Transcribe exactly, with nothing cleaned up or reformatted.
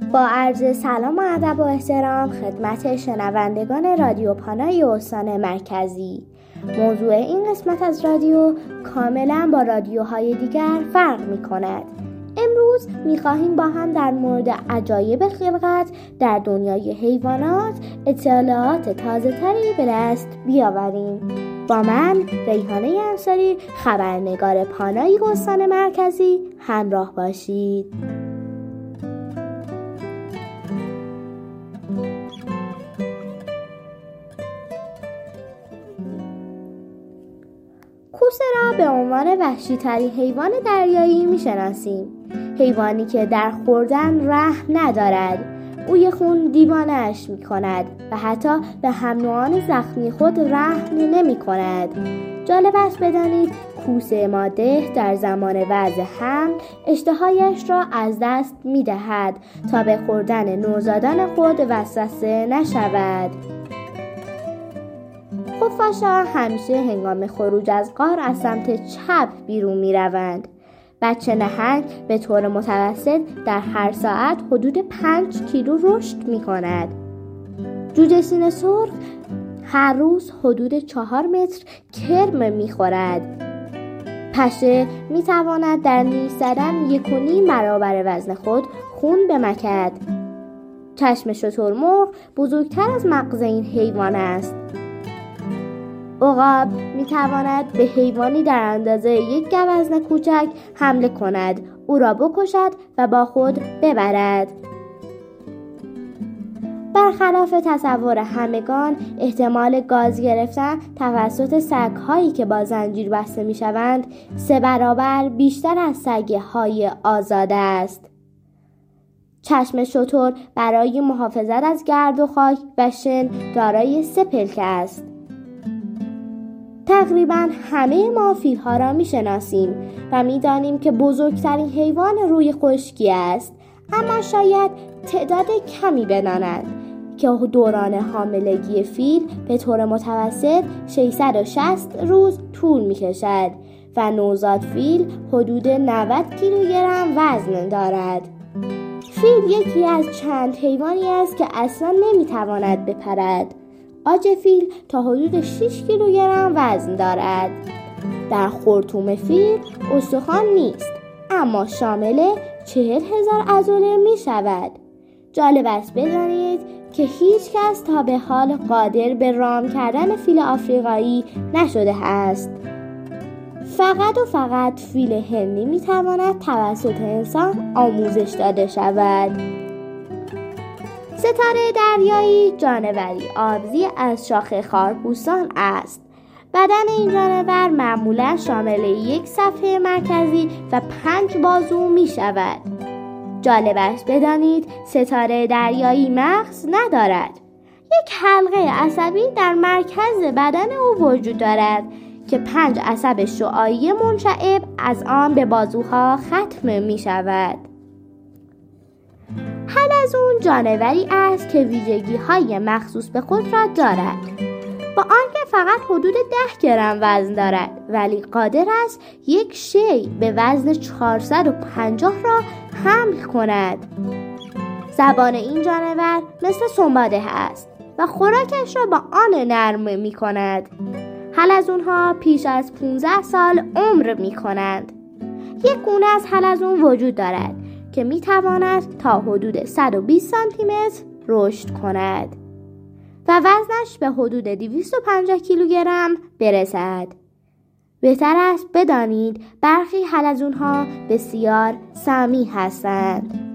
با عرض سلام و ادب و احترام خدمت شنوندگان رادیو پانای استان مرکزی. موضوع این قسمت از رادیو کاملا با رادیوهای دیگر فرق می کند. امروز می خواهیم با هم در مورد عجایب خلقت در دنیای حیوانات اطلاعات تازه تری به دست بیاوریم. با من ریحانه انصاری، خبرنگار پانای استان مرکزی همراه باشید. کوسه را به عنوان وحشی ترین حیوان دریایی می شناسیم. حیوانی که در خوردن رحم ندارد، بوی خون دیوانه‌اش می کند و حتی به هم نوعان زخمی خود رحم نمی کند. جالب است بدانید کوسه ماده در زمان وضع حمل اشتهایش را از دست می دهد تا به خوردن نوزادان خود وسوسه نشود. خفاش‌ها همیشه هنگام خروج از غار از سمت چپ بیرون می روند. بچه نهنگ به طور متوسط در هر ساعت حدود پنج کیلو رشد می کند. جوجه سینه سرخ هر روز حدود چهار متر کرم می خورد. پشه می تواند در نیش زدن یک و نیم برابر وزن خود خون بمکد. چشم شترمرغ بزرگتر از مغز این حیوان است. عقاب می تواند به حیوانی در اندازه یک گوزن کوچک حمله کند، او را بکشد و با خود ببرد. برخلاف تصور همگان، احتمال گاز گرفتن توسط سگ‌هایی که با زنجیر بسته می‌شوند سه برابر بیشتر از سگ‌های آزاد است. چشم شتر برای محافظت از گرد و خاک و شن دارای سه پلک است. تقریباً همه ما فیل‌ها را می‌شناسیم و می‌دانیم که بزرگترین حیوان روی خشکی است، اما شاید تعداد کمی بدانند که دوران حاملگی فیل به طور متوسط ششصد و شصت روز طول می‌کشد و نوزاد فیل حدود نود کیلوگرم وزن دارد. فیل یکی از چند حیوانی است که اصلاً نمی‌تواند بپرد. عاج فیل تا حدود شش کیلوگرم وزن دارد. در خرطوم فیل استخوان نیست، اما شامل چهل هزار عضله می شود. جالب است بدانید که هیچ کس تا به حال قادر به رام کردن فیل آفریقایی نشده است. فقط و فقط فیل هندی می تواند توسط انسان آموزش داده شود. ستاره دریایی جانوری آبزی از شاخه خارپوستان است. بدن این جانور معمولا شامل یک صفحه مرکزی و پنج بازو می شود. جالب است بدانید ستاره دریایی مغز ندارد. یک حلقه عصبی در مرکز بدن او وجود دارد که پنج عصب شعاعی منشعب از آن به بازوها ختم می شود. حلزون جانوری است که ویژگی های مخصوص به خود را دارد. با آنکه فقط حدود ده گرم وزن دارد، ولی قادر است یک شی به وزن چهارصد و پنجاه را حمل کند. زبان این جانور مثل سنباده است و خوراکش را با آن نرم می کند. حلزون ها پیش از پانزده سال عمر می کنند. یک گونه از حلزون وجود دارد که می تواند تا حدود صد و بیست سانتی متر رشد کند و وزنش به حدود دویست و پنجاه کیلوگرم برسد. بهتر است بدانید برخی حلزون ها بسیار سمی هستند.